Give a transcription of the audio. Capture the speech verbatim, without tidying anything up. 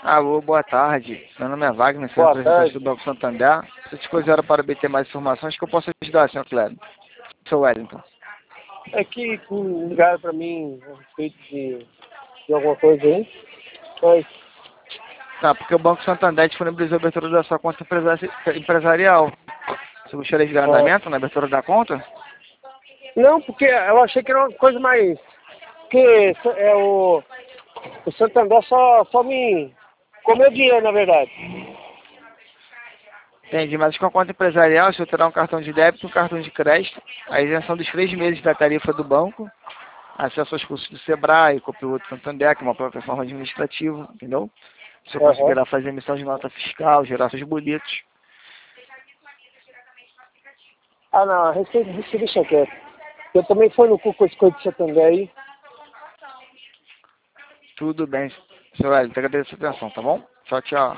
Alô, boa tarde. Meu nome é Wagner, sou Boa representante tarde. do Banco Santander. Se te considera para obter mais informações, que eu posso ajudar, senhor Cleber. Sou Wellington. É que ligaram para mim a respeito de, de alguma coisa aí. Mas, Tá, porque o Banco Santander disponibilizou a abertura da sua conta empresari- empresarial. Você gostaria de dar é, andamento na abertura da conta? não, porque eu achei que era uma coisa mais... Que é o, o Santander só, só me comeu dinheiro, na verdade. Entendi, mas com a conta empresarial, você terá um cartão de débito e um cartão de crédito, a isenção dos três meses da tarifa do banco, acesso aos cursos do Sebrae, Copiloto do Santander, que é uma plataforma administrativa, entendeu? Você Aham. conseguirá fazer emissão de nota fiscal, gerar seus boletos. Ah, não, a receita, a receita deixa quieto. Eu também fui no cu com esse coisa de Santander aí. Tudo bem, senhor Hélio, agradeço a atenção, tá bom? Tchau, tchau.